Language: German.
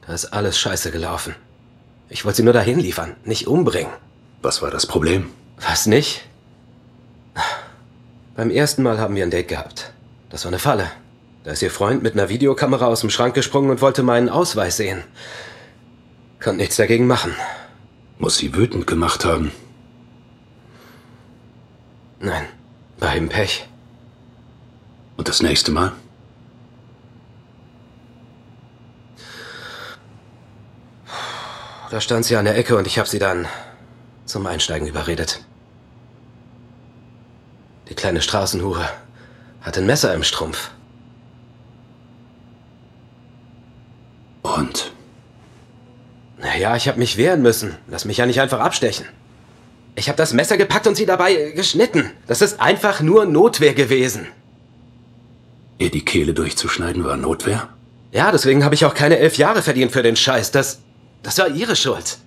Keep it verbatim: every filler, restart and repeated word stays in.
Da ist alles scheiße gelaufen. Ich wollte sie nur dahin liefern, nicht umbringen. Was war das Problem? Was nicht? Beim ersten Mal haben wir ein Date gehabt. Das war eine Falle. Da ist ihr Freund mit einer Videokamera aus dem Schrank gesprungen und wollte meinen Ausweis sehen. Konnte nichts dagegen machen. Muss sie wütend gemacht haben. Nein, war eben Pech. Und das nächste Mal? Da stand sie an der Ecke und ich habe sie dann zum Einsteigen überredet. Die kleine Straßenhure hat ein Messer im Strumpf. Und? Naja, ich habe mich wehren müssen. Lass mich ja nicht einfach abstechen. Ich habe das Messer gepackt und sie dabei geschnitten. Das ist einfach nur Notwehr gewesen. Ihr die Kehle durchzuschneiden war Notwehr? Ja, deswegen habe ich auch keine elf Jahre verdient für den Scheiß. Das, das war ihre Schuld.